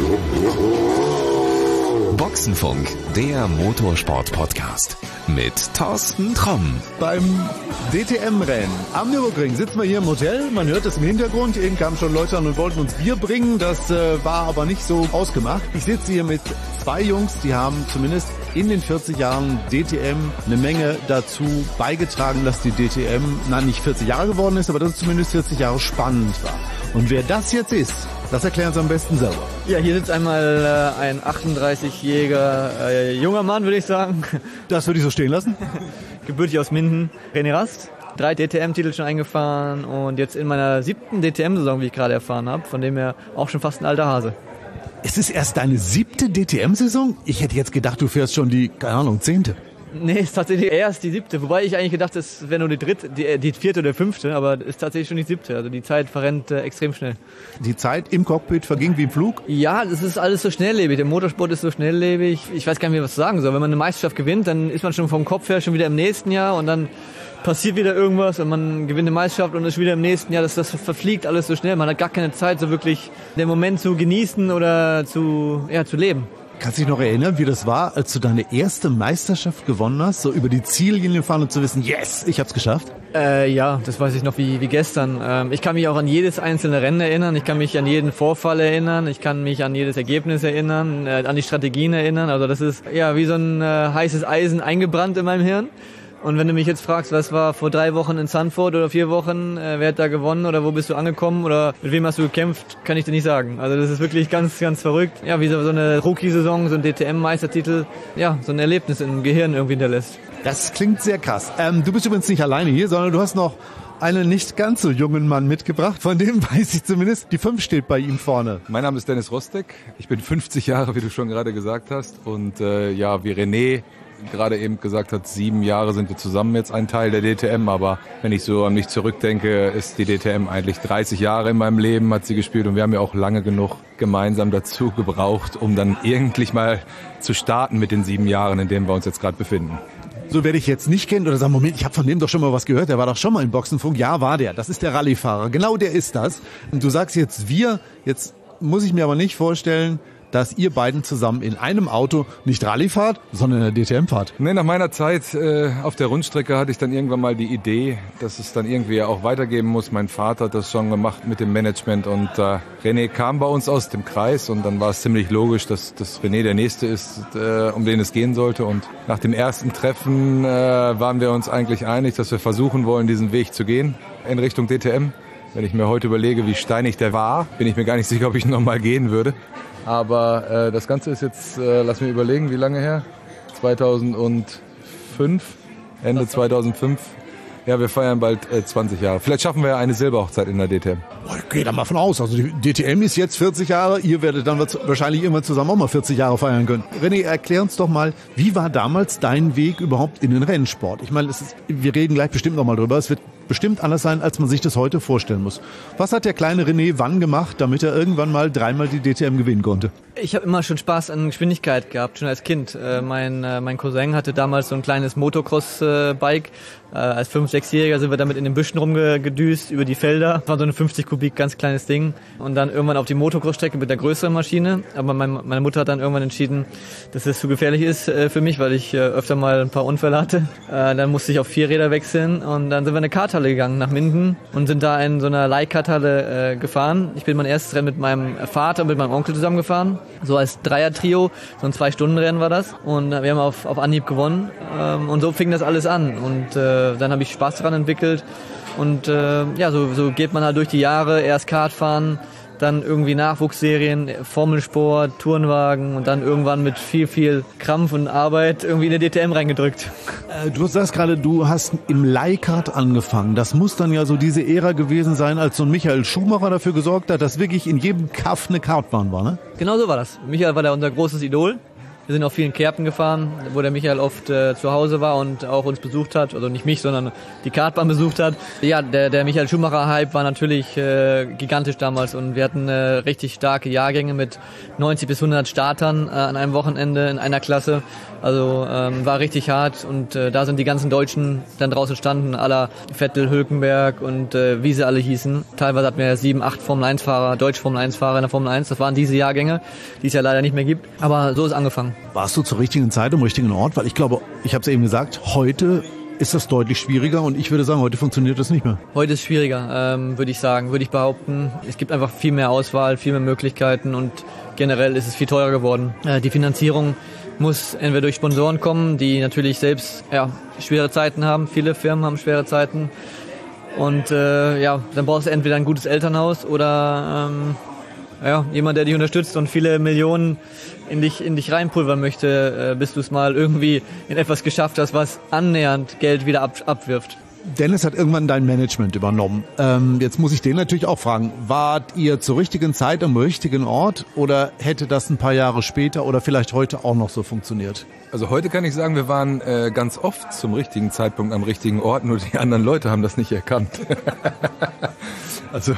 Boxenfunk, der Motorsport-Podcast mit Thorsten Tromm. Beim DTM-Rennen am Nürburgring sitzen wir hier im Hotel. Man hört es im Hintergrund. Eben kamen schon Leute an und wollten uns Bier bringen. Das war aber nicht so ausgemacht. Ich sitze hier mit zwei Jungs, die haben zumindest in den 40 Jahren DTM eine Menge dazu beigetragen, dass die DTM, nicht 40 Jahre geworden ist, aber dass es zumindest 40 Jahre spannend war. Und wer das jetzt ist, das erklären Sie am besten selber. Ja, hier sitzt einmal ein 38-jähriger junger Mann, würde ich sagen. Das würde ich so stehen lassen. Gebürtig aus Minden, René Rast. 3 DTM-Titel schon eingefahren und jetzt in meiner 7. DTM-Saison, wie ich gerade erfahren habe, von dem her auch schon fast ein alter Hase. Es ist erst deine 7. DTM-Saison? Ich hätte jetzt gedacht, du fährst schon die, 10. Nee, ist tatsächlich erst die 7. Wobei ich eigentlich gedacht, das wäre nur die 4. oder 5. Aber ist tatsächlich schon die 7. Also die Zeit verrennt extrem schnell. Die Zeit im Cockpit verging wie im Flug? Ja, das ist alles so schnelllebig. Der Motorsport ist so schnelllebig. Ich weiß gar nicht mehr, was zu sagen soll. Wenn man eine Meisterschaft gewinnt, dann ist man schon vom Kopf her schon wieder im nächsten Jahr und dann passiert wieder irgendwas und man gewinnt eine Meisterschaft und ist wieder im nächsten Jahr. Das verfliegt alles so schnell. Man hat gar keine Zeit, so wirklich den Moment zu genießen oder zu leben. Kannst du dich noch erinnern, wie das war, als du deine erste Meisterschaft gewonnen hast? So über die Ziellinie fahren und zu wissen, yes, ich hab's geschafft? Ja, das weiß ich noch wie gestern. Ich kann mich auch an jedes einzelne Rennen erinnern. Ich kann mich an jeden Vorfall erinnern. Ich kann mich an jedes Ergebnis erinnern, an die Strategien erinnern. Also das ist ja wie so ein heißes Eisen eingebrannt in meinem Hirn. Und wenn du mich jetzt fragst, was war vor 3 Wochen in Zandvoort oder 4 Wochen, wer hat da gewonnen oder wo bist du angekommen oder mit wem hast du gekämpft, kann ich dir nicht sagen. Also das ist wirklich ganz, ganz verrückt. Ja, wie so eine Rookie-Saison, so ein DTM-Meistertitel, ja, so ein Erlebnis im Gehirn irgendwie hinterlässt. Das klingt sehr krass. Du bist übrigens nicht alleine hier, sondern du hast noch einen nicht ganz so jungen Mann mitgebracht. Von dem weiß ich zumindest, die 5 steht bei ihm vorne. Mein Name ist Dennis Rostek. Ich bin 50 Jahre, wie du schon gerade gesagt hast. Und ja, wie René gerade eben gesagt hat, 7 Jahre sind wir zusammen jetzt ein Teil der DTM, aber wenn ich so an mich zurückdenke, ist die DTM eigentlich 30 Jahre in meinem Leben hat sie gespielt und wir haben ja auch lange genug gemeinsam dazu gebraucht, um dann irgendwie mal zu starten mit den 7 Jahren, in denen wir uns jetzt gerade befinden. So, wer dich jetzt nicht kennt oder sagt, Moment, ich habe von dem doch schon mal was gehört, der war doch schon mal im Boxenfunk. Ja, war der. Das ist der Rallyefahrer. Genau der ist das. Und du sagst jetzt jetzt muss ich mir aber nicht vorstellen, dass ihr beiden zusammen in einem Auto nicht Rallye fahrt, sondern in der DTM fahrt. Nee, nach meiner Zeit auf der Rundstrecke hatte ich dann irgendwann mal die Idee, dass es dann irgendwie auch weitergeben muss. Mein Vater hat das schon gemacht mit dem Management und René kam bei uns aus dem Kreis und dann war es ziemlich logisch, dass René der Nächste ist, um den es gehen sollte. Und nach dem ersten Treffen waren wir uns eigentlich einig, dass wir versuchen wollen, diesen Weg zu gehen in Richtung DTM. Wenn ich mir heute überlege, wie steinig der war, bin ich mir gar nicht sicher, ob ich noch mal gehen würde. Aber das Ganze ist jetzt, lass mich überlegen, wie lange her? 2005, Ende 2005. Ja, wir feiern bald 20 Jahre. Vielleicht schaffen wir ja eine Silberhochzeit in der DTM. Ich gehe da mal von aus. Also die DTM ist jetzt 40 Jahre. Ihr werdet dann wahrscheinlich irgendwann zusammen auch mal 40 Jahre feiern können. René, erklär uns doch mal, wie war damals dein Weg überhaupt in den Rennsport? Ich meine, wir reden gleich bestimmt noch mal drüber. Es wird bestimmt anders sein, als man sich das heute vorstellen muss. Was hat der kleine René wann gemacht, damit er irgendwann mal 3-mal die DTM gewinnen konnte? Ich habe immer schon Spaß an Geschwindigkeit gehabt, schon als Kind. Mein Cousin hatte damals so ein kleines Motocross-Bike. Als 5-, 6-Jähriger sind wir damit in den Büschen rumgedüst, über die Felder. Das war so eine 50 Kubik, ganz kleines Ding. Und dann irgendwann auf die Motocross-Strecke mit der größeren Maschine. Aber meine Mutter hat dann irgendwann entschieden, dass es zu gefährlich ist für mich, weil ich öfter mal ein paar Unfälle hatte. Dann musste ich auf 4 Räder wechseln und dann sind wir in eine Karthalle gegangen nach Minden und sind da in so einer Leihkarthalle gefahren. Ich bin mein erstes Rennen mit meinem Vater und mit meinem Onkel zusammen gefahren. So als Dreier-Trio, so ein 2-Stunden-Rennen war das. Und wir haben auf Anhieb gewonnen. Und so fing das alles an. Und dann habe ich Spaß daran entwickelt. Und so geht man halt durch die Jahre. Erst Kart fahren, dann irgendwie Nachwuchsserien, Formelsport, Tourenwagen und dann irgendwann mit viel, viel Krampf und Arbeit irgendwie in der DTM reingedrückt. Du sagst gerade, du hast im Leihkart angefangen. Das muss dann ja so diese Ära gewesen sein, als so ein Michael Schumacher dafür gesorgt hat, dass wirklich in jedem Kaff eine Kartbahn war, ne? Genau so war das. Michael war da unser großes Idol. Wir sind auf vielen Kerpen gefahren, wo der Michael oft zu Hause war und auch uns besucht hat. Also nicht mich, sondern die Kartbahn besucht hat. Ja, der Michael Schumacher-Hype war natürlich gigantisch damals und wir hatten richtig starke Jahrgänge mit 90 bis 100 Startern an einem Wochenende in einer Klasse. Also war richtig hart und da sind die ganzen Deutschen dann draußen standen, aller Vettel, Hülkenberg und wie sie alle hießen. Teilweise hatten wir 7, 8 Formel-1-Fahrer, deutsche Formel-1-Fahrer in der Formel 1. Das waren diese Jahrgänge, die es ja leider nicht mehr gibt. Aber so ist angefangen. Warst du zur richtigen Zeit am richtigen Ort? Weil ich glaube, ich habe es eben gesagt, heute ist das deutlich schwieriger und ich würde sagen, heute funktioniert das nicht mehr. Heute ist es schwieriger, würde ich behaupten. Es gibt einfach viel mehr Auswahl, viel mehr Möglichkeiten und generell ist es viel teurer geworden. Die Finanzierung muss entweder durch Sponsoren kommen, die natürlich selbst schwere Zeiten haben. Viele Firmen haben schwere Zeiten. Und dann brauchst du entweder ein gutes Elternhaus oder jemand, der dich unterstützt und viele Millionen in dich reinpulvern möchte, bis du es mal irgendwie in etwas geschafft hast, was annähernd Geld wieder abwirft. Dennis hat irgendwann dein Management übernommen. Jetzt muss ich den natürlich auch fragen, wart ihr zur richtigen Zeit am richtigen Ort oder hätte das ein paar Jahre später oder vielleicht heute auch noch so funktioniert? Also heute kann ich sagen, wir waren ganz oft zum richtigen Zeitpunkt am richtigen Ort, nur die anderen Leute haben das nicht erkannt. Also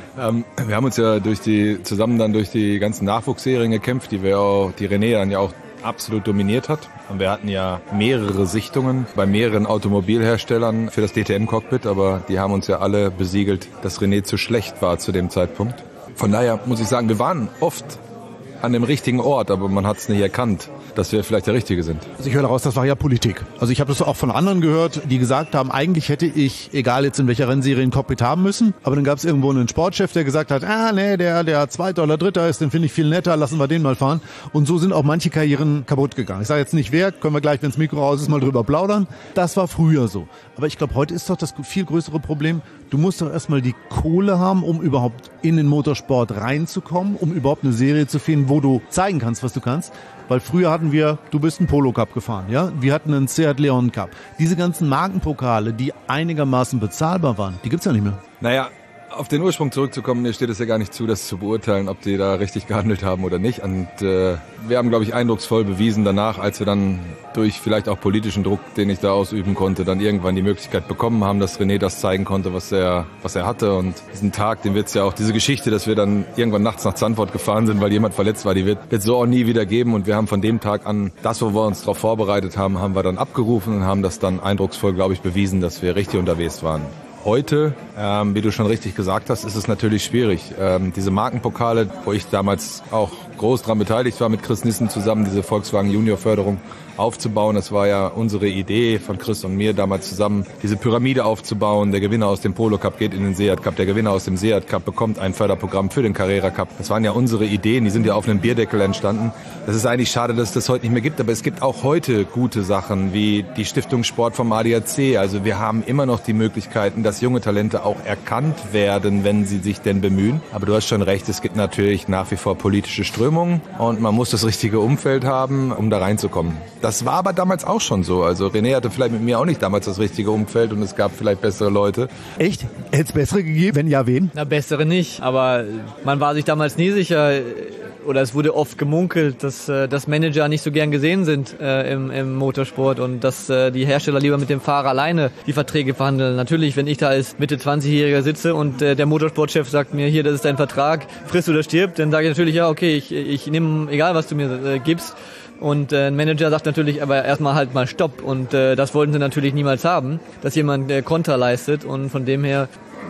wir haben uns ja zusammen durch die ganzen Nachwuchsserien gekämpft, die René dann ja auch absolut dominiert hat. Und wir hatten ja mehrere Sichtungen bei mehreren Automobilherstellern für das DTM-Cockpit, aber die haben uns ja alle besiegelt, dass René zu schlecht war zu dem Zeitpunkt. Von daher muss ich sagen, wir waren oft an dem richtigen Ort, aber man hat es nicht erkannt, dass wir vielleicht der Richtige sind. Also ich höre daraus, das war ja Politik. Also ich habe das auch von anderen gehört, die gesagt haben, eigentlich hätte ich, egal jetzt in welcher Rennserie, ein Cockpit haben müssen. Aber dann gab es irgendwo einen Sportchef, der gesagt hat, der Zweiter oder Dritter ist, den finde ich viel netter, lassen wir den mal fahren. Und so sind auch manche Karrieren kaputt gegangen. Ich sage jetzt nicht wer, können wir gleich, wenn das Mikro aus ist, mal drüber plaudern. Das war früher so. Aber ich glaube, heute ist doch das viel größere Problem, du musst doch erstmal die Kohle haben, um überhaupt in den Motorsport reinzukommen, um überhaupt eine Serie zu finden, wo du zeigen kannst, was du kannst. Weil früher hatten wir, du bist einen Polo Cup gefahren, ja? Wir hatten einen Seat Leon Cup. Diese ganzen Markenpokale, die einigermaßen bezahlbar waren, die gibt's ja nicht mehr. Naja, auf den Ursprung zurückzukommen, mir steht es ja gar nicht zu, das zu beurteilen, ob die da richtig gehandelt haben oder nicht. Und wir haben, glaube ich, eindrucksvoll bewiesen danach, als wir dann durch vielleicht auch politischen Druck, den ich da ausüben konnte, dann irgendwann die Möglichkeit bekommen haben, dass René das zeigen konnte, was er hatte. Und diesen Tag, den wird's ja auch, diese Geschichte, dass wir dann irgendwann nachts nach Zandvoort gefahren sind, weil jemand verletzt war, die wird so auch nie wieder geben. Und wir haben von dem Tag an, das, wo wir uns darauf vorbereitet haben, haben wir dann abgerufen und haben das dann eindrucksvoll, glaube ich, bewiesen, dass wir richtig unterwegs waren. Heute, wie du schon richtig gesagt hast, ist es natürlich schwierig. Diese Markenpokale, wo ich damals auch groß dran beteiligt war mit Chris Nissen zusammen, diese Volkswagen Junior Förderung aufzubauen. Das war ja unsere Idee von Chris und mir damals zusammen, diese Pyramide aufzubauen. Der Gewinner aus dem Polo Cup geht in den Seat Cup. Der Gewinner aus dem Seat Cup bekommt ein Förderprogramm für den Carrera Cup. Das waren ja unsere Ideen, die sind ja auf einem Bierdeckel entstanden. Das ist eigentlich schade, dass es das heute nicht mehr gibt, aber es gibt auch heute gute Sachen, wie die Stiftung Sport vom ADAC. Also wir haben immer noch die Möglichkeiten, dass junge Talente auch erkannt werden, wenn sie sich denn bemühen. Aber du hast schon recht, es gibt natürlich nach wie vor politische Strömungen und man muss das richtige Umfeld haben, um da reinzukommen. Das war aber damals auch schon so. Also René hatte vielleicht mit mir auch nicht damals das richtige Umfeld und es gab vielleicht bessere Leute. Echt? Hätte es bessere gegeben? Wenn ja, wen? Na, bessere nicht. Aber man war sich damals nie sicher, oder es wurde oft gemunkelt, dass Manager nicht so gern gesehen sind im Motorsport und dass die Hersteller lieber mit dem Fahrer alleine die Verträge verhandeln. Natürlich, wenn ich da als Mitte-20-Jähriger sitze und der Motorsportchef sagt mir, hier, das ist dein Vertrag, friss oder stirb, dann sage ich natürlich, ja, okay, ich nehme, egal was du mir gibst. Und ein Manager sagt natürlich aber erstmal halt mal Stopp. Und das wollten sie natürlich niemals haben, dass jemand Konter leistet. Und von dem her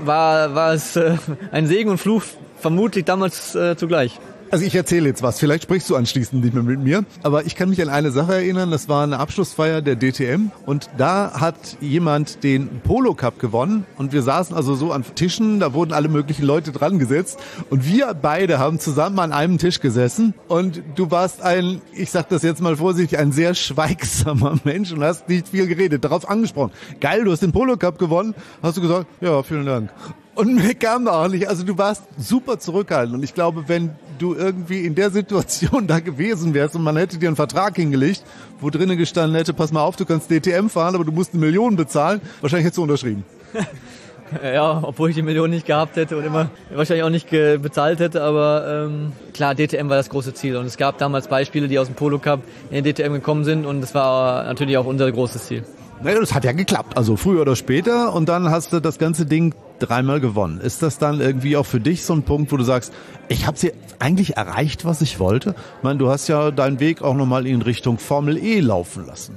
war es ein Segen und Fluch, vermutlich damals zugleich. Also ich erzähle jetzt was, vielleicht sprichst du anschließend nicht mehr mit mir, aber ich kann mich an eine Sache erinnern, das war eine Abschlussfeier der DTM und da hat jemand den Polo Cup gewonnen und wir saßen also so an Tischen, da wurden alle möglichen Leute dran gesetzt und wir beide haben zusammen an einem Tisch gesessen und du warst ich sag das jetzt mal vorsichtig, ein sehr schweigsamer Mensch und hast nicht viel geredet, darauf angesprochen. Geil, du hast den Polo Cup gewonnen, hast du gesagt, ja, vielen Dank. Und mir kam da auch nicht, also du warst super zurückhaltend und ich glaube, wenn du irgendwie in der Situation da gewesen wärst und man hätte dir einen Vertrag hingelegt, wo drinnen gestanden hätte, pass mal auf, du kannst DTM fahren, aber du musst 1 Million bezahlen, wahrscheinlich hättest du unterschrieben. Ja, obwohl ich die Million nicht gehabt hätte und immer wahrscheinlich auch nicht bezahlt hätte, aber klar, DTM war das große Ziel und es gab damals Beispiele, die aus dem Polo Cup in den DTM gekommen sind und das war natürlich auch unser großes Ziel. Naja, das hat ja geklappt, also früher oder später und dann hast du das ganze Ding 3-mal gewonnen. Ist das dann irgendwie auch für dich so ein Punkt, wo du sagst, ich habe jetzt eigentlich erreicht, was ich wollte? Ich meine, du hast ja deinen Weg auch nochmal in Richtung Formel E laufen lassen.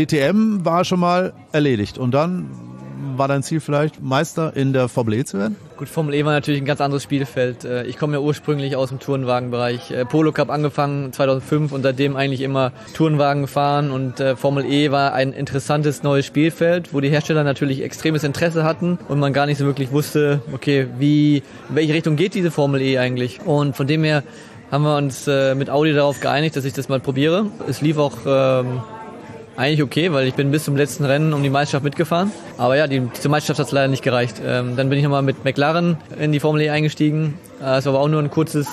DTM war schon mal erledigt und dann war dein Ziel vielleicht, Meister in der Formel E zu werden? Gut, Formel E war natürlich ein ganz anderes Spielfeld. Ich komme ja ursprünglich aus dem Tourenwagenbereich. Polo Cup angefangen 2005 und seitdem eigentlich immer Tourenwagen gefahren und Formel E war ein interessantes neues Spielfeld, wo die Hersteller natürlich extremes Interesse hatten und man gar nicht so wirklich wusste, okay, in welche Richtung geht diese Formel E eigentlich? Und von dem her haben wir uns mit Audi darauf geeinigt, dass ich das mal probiere. Es lief auch eigentlich okay, weil ich bin bis zum letzten Rennen um die Meisterschaft mitgefahren. Aber ja, diese Meisterschaft hat es leider nicht gereicht. Dann bin ich nochmal mit McLaren in die Formel E eingestiegen. Es war aber auch nur ein kurzes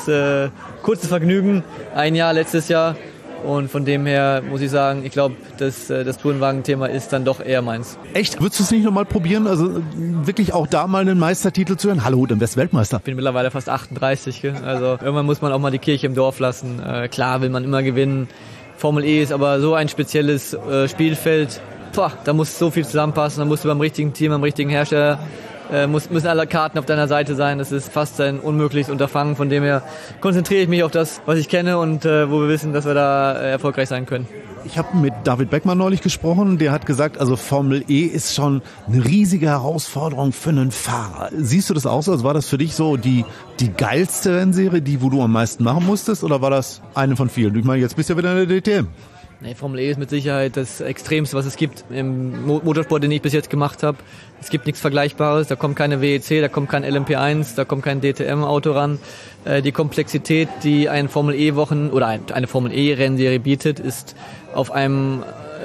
Vergnügen. Ein Jahr, letztes Jahr. Und von dem her muss ich sagen, ich glaube, das Tourenwagen-Thema ist dann doch eher meins. Echt? Würdest du es nicht nochmal probieren? Also wirklich auch da mal einen Meistertitel zu hören? Hallo, dann wärst du Weltmeister. Ich bin mittlerweile fast 38. Gell? Also irgendwann muss man auch mal die Kirche im Dorf lassen. Klar will man immer gewinnen. Formel E ist aber so ein spezielles Spielfeld. Da muss so viel zusammenpassen. Da musst du beim richtigen Team, beim richtigen Hersteller, müssen alle Karten auf deiner Seite sein. Das ist fast ein unmögliches Unterfangen. Von dem her konzentriere ich mich auf das, was ich kenne und wo wir wissen, dass wir da erfolgreich sein können. Ich habe mit David Beckmann neulich gesprochen, der hat gesagt, also Formel E ist schon eine riesige Herausforderung für einen Fahrer. Siehst du das auch so? Also war das für dich so die geilste Rennserie, wo du am meisten machen musstest, oder war das eine von vielen? Ich meine, jetzt bist du ja wieder in der DTM. Nee, Formel E ist mit Sicherheit das Extremste, was es gibt im Motorsport, den ich bis jetzt gemacht habe. Es gibt nichts Vergleichbares, da kommt keine WEC, da kommt kein LMP1, da kommt kein DTM-Auto ran. Die Komplexität, die ein Formel E-Wochen oder eine Formel E-Rennserie bietet, ist auf einem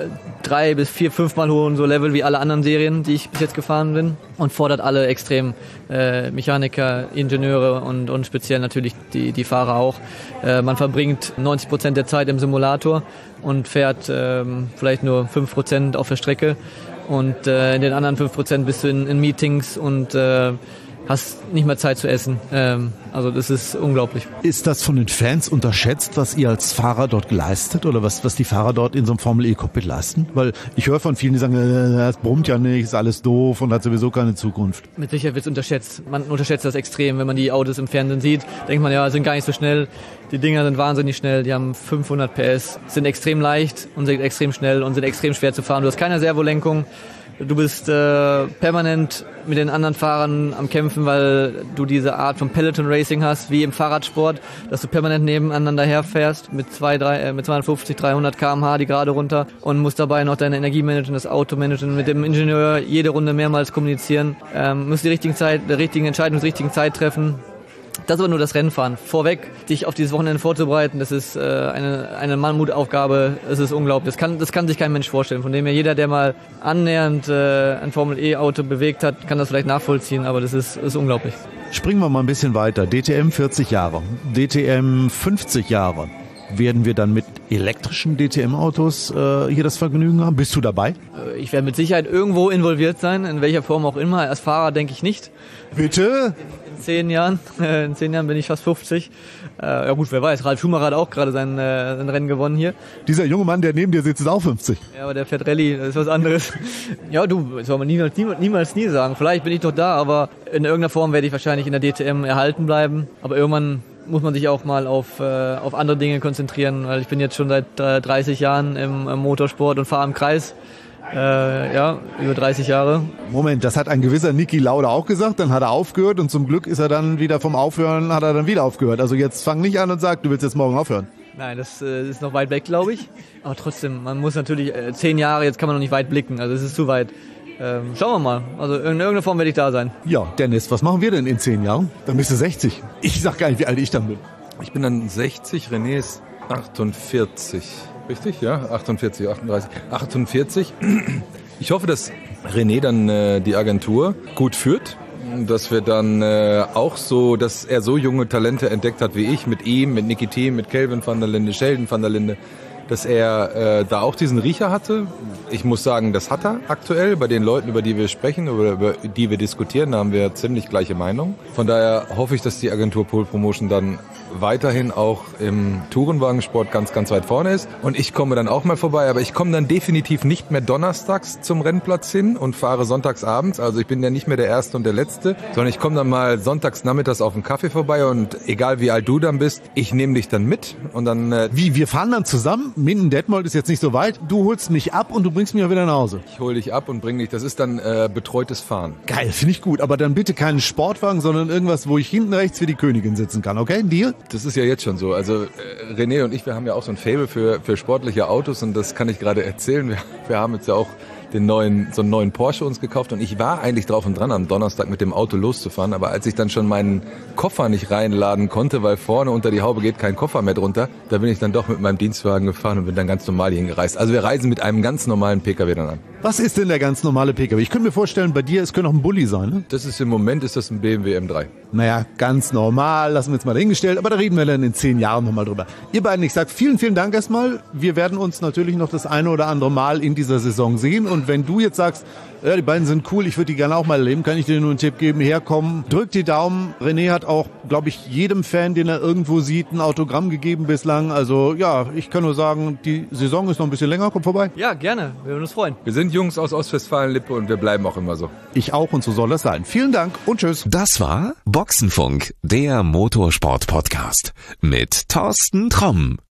3 bis 4, 5 Mal hohen so Level wie alle anderen Serien, die ich bis jetzt gefahren bin, und fordert alle extrem, Mechaniker, Ingenieure und speziell natürlich die Fahrer auch. Man verbringt 90% der Zeit im Simulator und fährt vielleicht nur 5% auf der Strecke und in den anderen 5% bist du in Meetings und hast nicht mehr Zeit zu essen. Also das ist unglaublich. Ist das von den Fans unterschätzt, was ihr als Fahrer dort leistet oder was die Fahrer dort in so einem Formel-E-Cockpit leisten? Weil ich höre von vielen, die sagen, das brummt ja nicht, ist alles doof und hat sowieso keine Zukunft. Mit Sicherheit wird es unterschätzt. Man unterschätzt das extrem. Wenn man die Autos im Fernsehen sieht, denkt man, ja, sind gar nicht so schnell. Die Dinger sind wahnsinnig schnell. Die haben 500 PS, sind extrem leicht und sind extrem schnell und sind extrem schwer zu fahren. Du hast keine Servolenkung. Du bist permanent mit den anderen Fahrern am Kämpfen, weil du diese Art von Peloton Racing hast, wie im Fahrradsport, dass du permanent nebeneinander herfährst mit 250, 300 km/h die Gerade runter und musst dabei noch deine Energie managen, das Auto managen, mit dem Ingenieur jede Runde mehrmals kommunizieren, musst die richtige Entscheidung zur richtigen Zeit treffen. Das ist aber nur das Rennfahren. Vorweg, dich auf dieses Wochenende vorzubereiten, das ist eine Mammutaufgabe, es ist unglaublich. Das kann sich kein Mensch vorstellen. Von dem her, jeder, der mal annähernd ein Formel-E-Auto bewegt hat, kann das vielleicht nachvollziehen, aber das ist unglaublich. Springen wir mal ein bisschen weiter. DTM 40 Jahre, DTM 50 Jahre. Werden wir dann mit elektrischen DTM-Autos hier das Vergnügen haben? Bist du dabei? Ich werde mit Sicherheit irgendwo involviert sein, in welcher Form auch immer. Als Fahrer denke ich nicht. Bitte? In 10 Jahren bin ich fast 50. Ja gut, wer weiß, Ralf Schumacher hat auch gerade sein Rennen gewonnen hier. Dieser junge Mann, der neben dir sitzt, ist auch 50. Ja, aber der fährt Rallye, das ist was anderes. Ja du, das soll man niemals nie sagen. Vielleicht bin ich noch da, aber in irgendeiner Form werde ich wahrscheinlich in der DTM erhalten bleiben. Aber irgendwann muss man sich auch mal auf andere Dinge konzentrieren, weil ich bin jetzt schon seit 30 Jahren im Motorsport und fahre im Kreis. Über 30 Jahre. Moment, das hat ein gewisser Niki Lauda auch gesagt, dann hat er aufgehört und zum Glück ist er dann wieder vom Aufhören, hat er dann wieder aufgehört. Also jetzt fang nicht an und sag, du willst jetzt morgen aufhören. Nein, das ist noch weit weg, glaube ich. Aber trotzdem, man muss natürlich, 10 Jahre, jetzt kann man noch nicht weit blicken, also es ist zu weit. Schauen wir mal, also in irgendeiner Form werde ich da sein. Ja, Dennis, was machen wir denn in 10 Jahren? Dann bist du 60. Ich sag gar nicht, wie alt ich dann bin. Ich bin dann 60, René ist 48. Richtig, ja? 48, 38. 48. Ich hoffe, dass René dann die Agentur gut führt. Dass wir dann auch so, dass er so junge Talente entdeckt hat wie ich, mit ihm, mit Niki Thiem, mit Kelvin van der Linde, Sheldon van der Linde, dass er da auch diesen Riecher hatte. Ich muss sagen, das hat er aktuell. Bei den Leuten, über die wir sprechen, über die wir diskutieren, da haben wir ziemlich gleiche Meinung. Von daher hoffe ich, dass die Agentur Pole Promotion dann weiterhin auch im Tourenwagensport ganz, ganz weit vorne ist. Und ich komme dann auch mal vorbei, aber ich komme dann definitiv nicht mehr donnerstags zum Rennplatz hin und fahre sonntags abends. Also ich bin ja nicht mehr der Erste und der Letzte, sondern ich komme dann mal sonntags nachmittags auf einen Kaffee vorbei und egal wie alt du dann bist, ich nehme dich dann mit und dann... wir fahren dann zusammen? Minden-Detmold ist jetzt nicht so weit. Du holst mich ab und du bringst mich auch wieder nach Hause. Ich hole dich ab und bringe dich. Das ist dann betreutes Fahren. Geil, finde ich gut. Aber dann bitte keinen Sportwagen, sondern irgendwas, wo ich hinten rechts wie die Königin sitzen kann. Okay, Deal? Das ist ja jetzt schon so. Also René und ich, wir haben ja auch so ein Faible für sportliche Autos und das kann ich gerade erzählen. Wir haben jetzt ja auch so einen neuen Porsche uns gekauft und ich war eigentlich drauf und dran, am Donnerstag mit dem Auto loszufahren, aber als ich dann schon meinen Koffer nicht reinladen konnte, weil vorne unter die Haube geht kein Koffer mehr drunter, da bin ich dann doch mit meinem Dienstwagen gefahren und bin dann ganz normal hierhin gereist. Also wir reisen mit einem ganz normalen PKW dann an. Was ist denn der ganz normale PKW? Ich könnte mir vorstellen, bei dir, es könnte auch ein Bulli sein, ne? Das ist im Moment ist das ein BMW M3. Naja, ganz normal, lassen wir jetzt mal dahingestellt, aber da reden wir dann in 10 Jahren nochmal drüber. Ihr beiden, ich sag vielen, vielen Dank erstmal. Wir werden uns natürlich noch das eine oder andere Mal in dieser Saison sehen und wenn du jetzt sagst, ja, die beiden sind cool, ich würde die gerne auch mal erleben, kann ich dir nur einen Tipp geben, herkommen, drück die Daumen. René hat auch, glaube ich, jedem Fan, den er irgendwo sieht, ein Autogramm gegeben bislang. Also ja, ich kann nur sagen, die Saison ist noch ein bisschen länger, kommt vorbei. Ja, gerne, wir würden uns freuen. Wir sind Jungs aus Ostwestfalen-Lippe und wir bleiben auch immer so. Ich auch und so soll das sein. Vielen Dank und tschüss. Das war Boxenfunk, der Motorsport-Podcast mit Thorsten Tromm.